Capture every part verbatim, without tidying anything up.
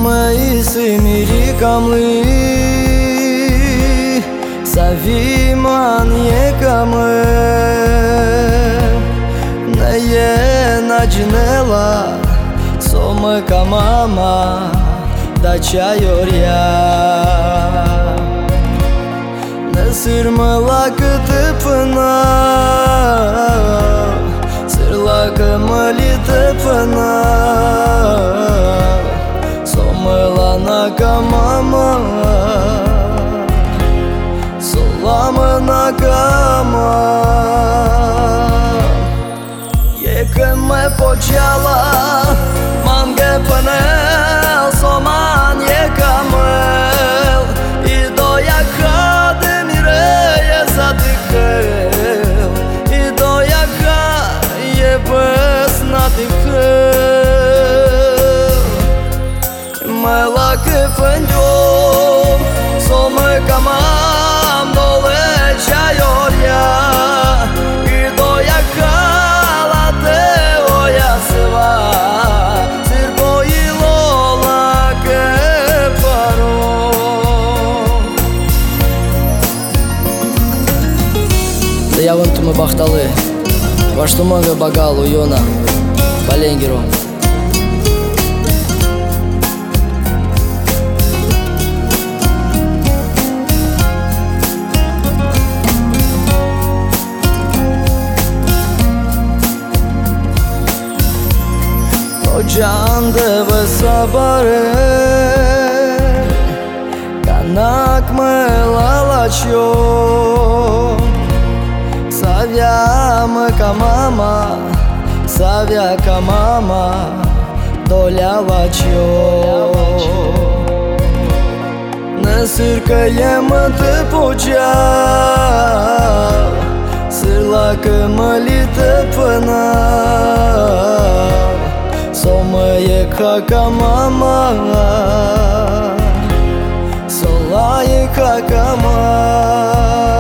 Măisi mirikamlı Saviman yekamı Neye nacnela Somaka mama Da çayorya Nesirmala kıtıpına Sırla kımali tıpına Somala kamama Solamına kama Yekme počala Mange panel Soman yekamel I do jaka demireje zadychel I do jaka je bez nadychel Melaki pëndjom Some kamam dole çayorya I do jaka late oja sva Sirpojilo lake parom Заявантумы бахталы Ваштумага багалу йона Баленгеру Can deve sabare Kanak me lalaçyo Savya me kamama Savya kamama Doля laçyo Ne sırkayema te poca Sırla kımali te pına Someye kaka mama Solaye kaka mama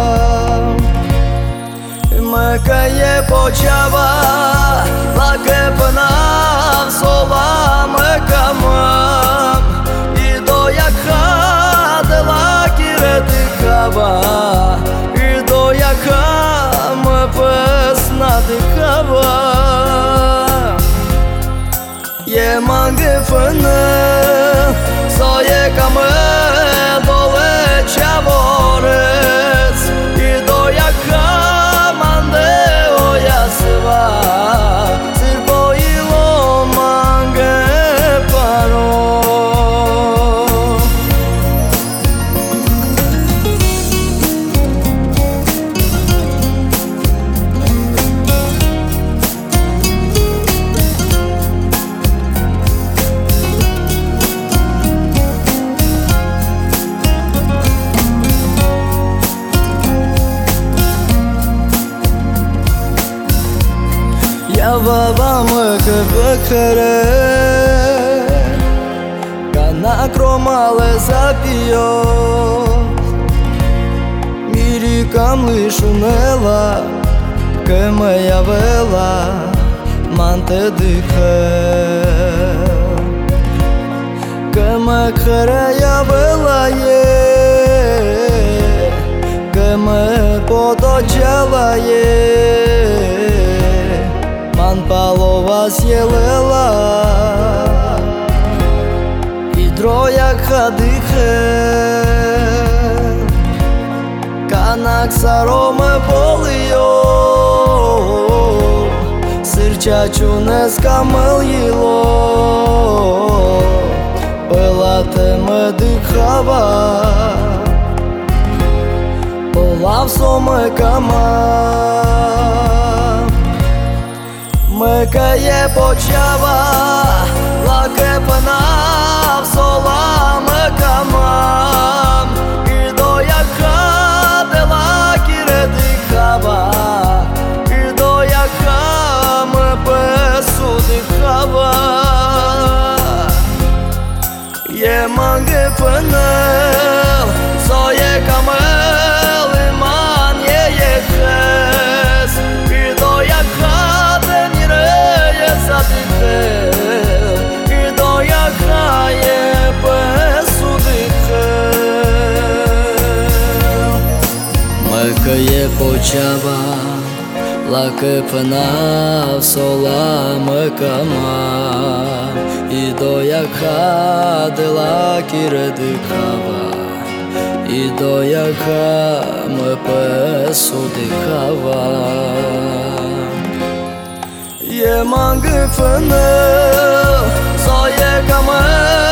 Mekaye počava Lake panav Sola mekamam I do jaka de laki redikava I do jaka me pesna dikava Je mange fënë Sa je ka më dole qavorec I doja ka mande oja sva Sirpojilo mange paro Babamı kıpıkırı Kana kromale zapiyo Mirikamlı шунела Кыма явела Манте дыхел Кыма кхара явела е Кыма подочала е Man palova sjelela I drojak hadihe Kanak sarome polio Sırçaçu neskamıl yilo Pălateme dihava Polav some kama Mekaye počava Lake panav Sola mekamam I do jaka de laki redikava I do jaka me pesu dihava Je mange pënel So je kamel Iman je je kres I do jaka I do jaka je suceava la căpănav sola măcama I doia ca de la chiră de cava I doia ca mă păsu de cava E mangă până so e ca mă